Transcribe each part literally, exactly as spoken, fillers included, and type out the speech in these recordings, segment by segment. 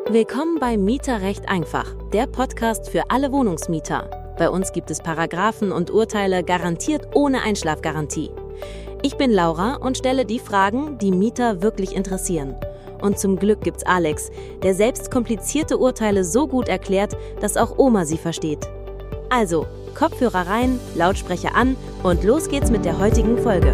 Willkommen bei Mieterrecht einfach, der Podcast für alle Wohnungsmieter. Bei uns gibt es Paragraphen und Urteile garantiert ohne Einschlafgarantie. Ich bin Laura und stelle die Fragen, die Mieter wirklich interessieren. Und zum Glück gibt's Alex, der selbst komplizierte Urteile so gut erklärt, dass auch Oma sie versteht. Also, Kopfhörer rein, Lautsprecher an und los geht's mit der heutigen Folge.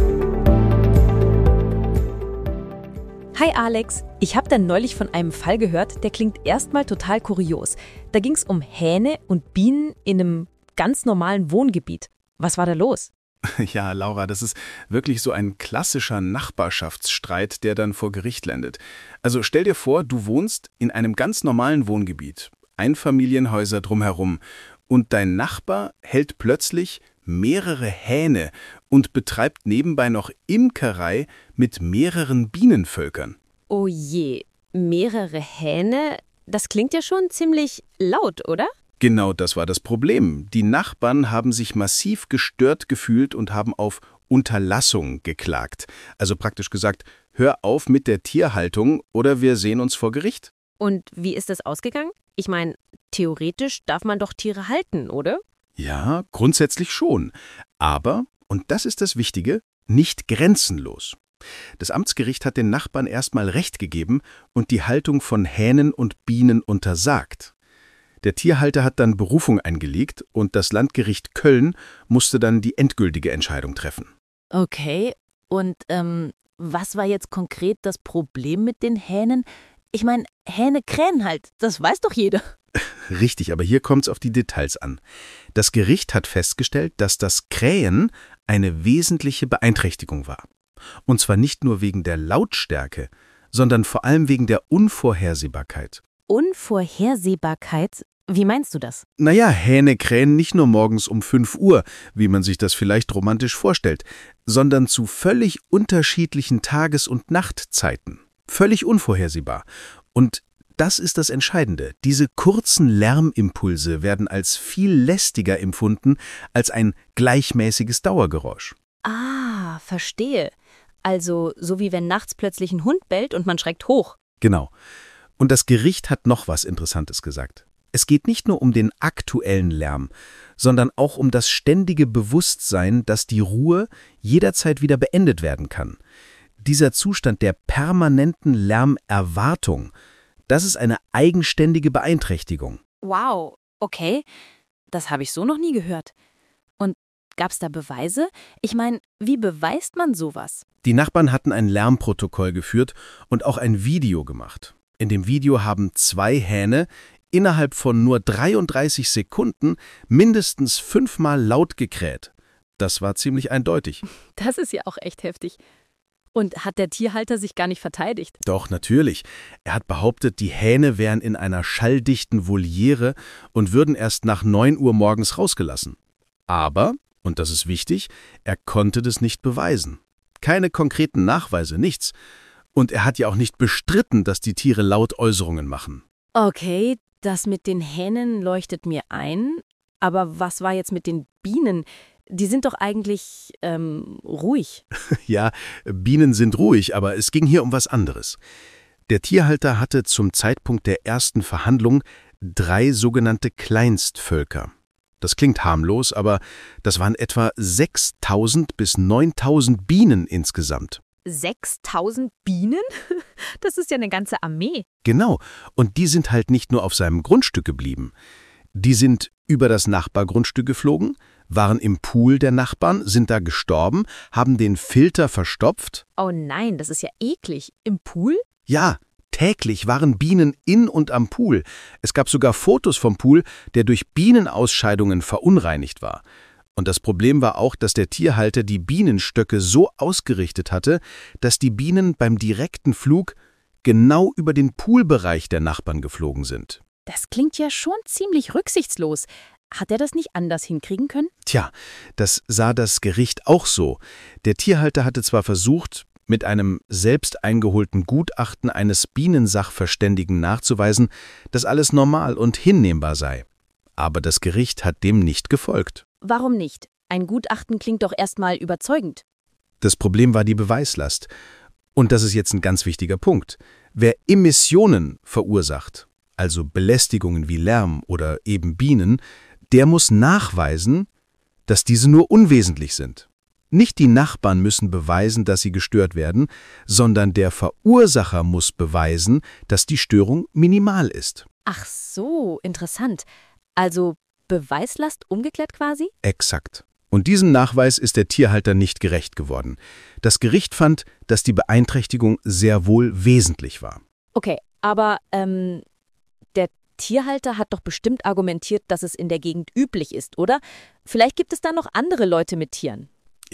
Hi Alex, ich habe da neulich von einem Fall gehört, der klingt erstmal total kurios. Da ging es um Hähne und Bienen in einem ganz normalen Wohngebiet. Was war da los? Ja, Laura, das ist wirklich so ein klassischer Nachbarschaftsstreit, der dann vor Gericht landet. Also stell dir vor, du wohnst in einem ganz normalen Wohngebiet, Einfamilienhäuser drumherum, und dein Nachbar hält plötzlich mehrere Hähne und betreibt nebenbei noch Imkerei mit mehreren Bienenvölkern. Oh je, mehrere Hähne? Das klingt ja schon ziemlich laut, oder? Genau das war das Problem. Die Nachbarn haben sich massiv gestört gefühlt und haben auf Unterlassung geklagt. Also praktisch gesagt, hör auf mit der Tierhaltung oder wir sehen uns vor Gericht. Und wie ist das ausgegangen? Ich meine, theoretisch darf man doch Tiere halten, oder? Ja, grundsätzlich schon. Aber, und das ist das Wichtige, nicht grenzenlos. Das Amtsgericht hat den Nachbarn erstmal Recht gegeben und die Haltung von Hähnen und Bienen untersagt. Der Tierhalter hat dann Berufung eingelegt und das Landgericht Köln musste dann die endgültige Entscheidung treffen. Okay, und ähm, was war jetzt konkret das Problem mit den Hähnen? Ich meine, Hähne krähen halt, das weiß doch jeder. Richtig, aber hier kommt es auf die Details an. Das Gericht hat festgestellt, dass das Krähen eine wesentliche Beeinträchtigung war. Und zwar nicht nur wegen der Lautstärke, sondern vor allem wegen der Unvorhersehbarkeit. Unvorhersehbarkeit? Wie meinst du das? Naja, Hähne krähen nicht nur morgens um fünf Uhr, wie man sich das vielleicht romantisch vorstellt, sondern zu völlig unterschiedlichen Tages- und Nachtzeiten. Völlig unvorhersehbar. Und das ist das Entscheidende. Diese kurzen Lärmimpulse werden als viel lästiger empfunden als ein gleichmäßiges Dauergeräusch. Ah, verstehe. Also so wie wenn nachts plötzlich ein Hund bellt und man schreckt hoch. Genau. Und das Gericht hat noch was Interessantes gesagt. Es geht nicht nur um den aktuellen Lärm, sondern auch um das ständige Bewusstsein, dass die Ruhe jederzeit wieder beendet werden kann. Dieser Zustand der permanenten Lärmerwartung, das ist eine eigenständige Beeinträchtigung. Wow, okay. Das habe ich so noch nie gehört. Und gab es da Beweise? Ich meine, wie beweist man sowas? Die Nachbarn hatten ein Lärmprotokoll geführt und auch ein Video gemacht. In dem Video haben zwei Hähne innerhalb von nur dreiunddreißig Sekunden mindestens fünfmal laut gekräht. Das war ziemlich eindeutig. Das ist ja auch echt heftig. Und hat der Tierhalter sich gar nicht verteidigt? Doch, natürlich. Er hat behauptet, die Hähne wären in einer schalldichten Voliere und würden erst nach neun Uhr morgens rausgelassen. Aber, und das ist wichtig, er konnte das nicht beweisen. Keine konkreten Nachweise, nichts. Und er hat ja auch nicht bestritten, dass die Tiere laut Äußerungen machen. Okay, das mit den Hähnen leuchtet mir ein. Aber was war jetzt mit den Bienen? Die sind doch eigentlich ähm, ruhig. Ja, Bienen sind ruhig, aber es ging hier um was anderes. Der Tierhalter hatte zum Zeitpunkt der ersten Verhandlung drei sogenannte Kleinstvölker. Das klingt harmlos, aber das waren etwa sechstausend bis neuntausend Bienen insgesamt. sechstausend Bienen? Das ist ja eine ganze Armee. Genau, und die sind halt nicht nur auf seinem Grundstück geblieben. Die sind über das Nachbargrundstück geflogen, waren im Pool der Nachbarn, sind da gestorben, haben den Filter verstopft. Oh nein, das ist ja eklig. Im Pool? Ja, täglich waren Bienen in und am Pool. Es gab sogar Fotos vom Pool, der durch Bienenausscheidungen verunreinigt war. Und das Problem war auch, dass der Tierhalter die Bienenstöcke so ausgerichtet hatte, dass die Bienen beim direkten Flug genau über den Poolbereich der Nachbarn geflogen sind. Das klingt ja schon ziemlich rücksichtslos. Hat er das nicht anders hinkriegen können? Tja, das sah das Gericht auch so. Der Tierhalter hatte zwar versucht, mit einem selbst eingeholten Gutachten eines Bienensachverständigen nachzuweisen, dass alles normal und hinnehmbar sei. Aber das Gericht hat dem nicht gefolgt. Warum nicht? Ein Gutachten klingt doch erstmal überzeugend. Das Problem war die Beweislast. Und das ist jetzt ein ganz wichtiger Punkt. Wer Emissionen verursacht, also Belästigungen wie Lärm oder eben Bienen, der muss nachweisen, dass diese nur unwesentlich sind. Nicht die Nachbarn müssen beweisen, dass sie gestört werden, sondern der Verursacher muss beweisen, dass die Störung minimal ist. Ach so, interessant. Also Beweislast umgekehrt quasi? Exakt. Und diesem Nachweis ist der Tierhalter nicht gerecht geworden. Das Gericht fand, dass die Beeinträchtigung sehr wohl wesentlich war. Okay, aber ähm, der Tierhalter hat doch bestimmt argumentiert, dass es in der Gegend üblich ist, oder? Vielleicht gibt es da noch andere Leute mit Tieren.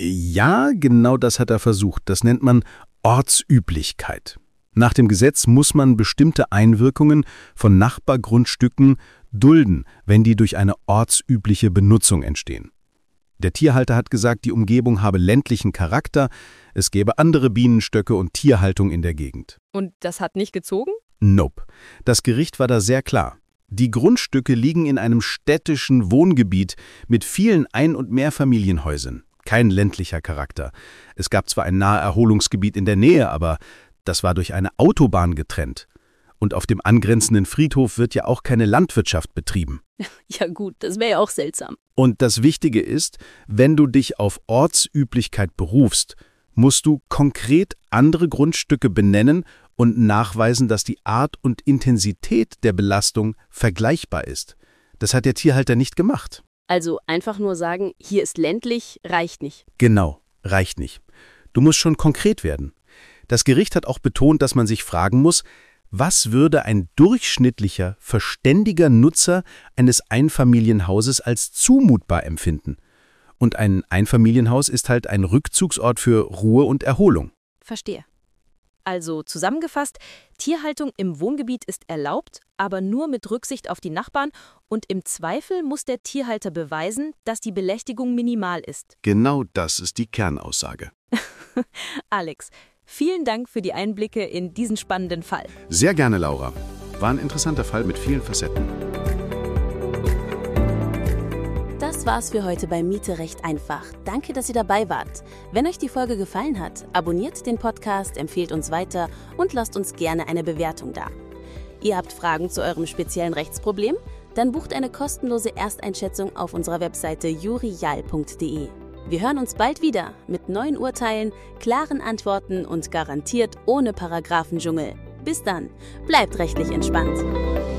Ja, genau das hat er versucht. Das nennt man Ortsüblichkeit. Nach dem Gesetz muss man bestimmte Einwirkungen von Nachbargrundstücken dulden, wenn die durch eine ortsübliche Benutzung entstehen. Der Tierhalter hat gesagt, die Umgebung habe ländlichen Charakter, es gäbe andere Bienenstöcke und Tierhaltung in der Gegend. Und das hat nicht gezogen? Nope. Das Gericht war da sehr klar. Die Grundstücke liegen in einem städtischen Wohngebiet mit vielen Ein- und Mehrfamilienhäusern. Kein ländlicher Charakter. Es gab zwar ein Naherholungsgebiet in der Nähe, aber das war durch eine Autobahn getrennt. Und auf dem angrenzenden Friedhof wird ja auch keine Landwirtschaft betrieben. Ja gut, das wäre ja auch seltsam. Und das Wichtige ist, wenn du dich auf Ortsüblichkeit berufst, musst du konkret andere Grundstücke benennen und nachweisen, dass die Art und Intensität der Belastung vergleichbar ist. Das hat der Tierhalter nicht gemacht. Also einfach nur sagen, hier ist ländlich, reicht nicht. Genau, reicht nicht. Du musst schon konkret werden. Das Gericht hat auch betont, dass man sich fragen muss, was würde ein durchschnittlicher, verständiger Nutzer eines Einfamilienhauses als zumutbar empfinden? Und ein Einfamilienhaus ist halt ein Rückzugsort für Ruhe und Erholung. Verstehe. Also zusammengefasst, Tierhaltung im Wohngebiet ist erlaubt, aber nur mit Rücksicht auf die Nachbarn und im Zweifel muss der Tierhalter beweisen, dass die Belästigung minimal ist. Genau das ist die Kernaussage. Alex, vielen Dank für die Einblicke in diesen spannenden Fall. Sehr gerne, Laura. War ein interessanter Fall mit vielen Facetten. Das war's für heute bei Miete recht einfach. Danke, dass ihr dabei wart. Wenn euch die Folge gefallen hat, abonniert den Podcast, empfehlt uns weiter und lasst uns gerne eine Bewertung da. Ihr habt Fragen zu eurem speziellen Rechtsproblem? Dann bucht eine kostenlose Ersteinschätzung auf unserer Webseite jurial punkt de. Wir hören uns bald wieder mit neuen Urteilen, klaren Antworten und garantiert ohne Paragraphendschungel. Bis dann, bleibt rechtlich entspannt.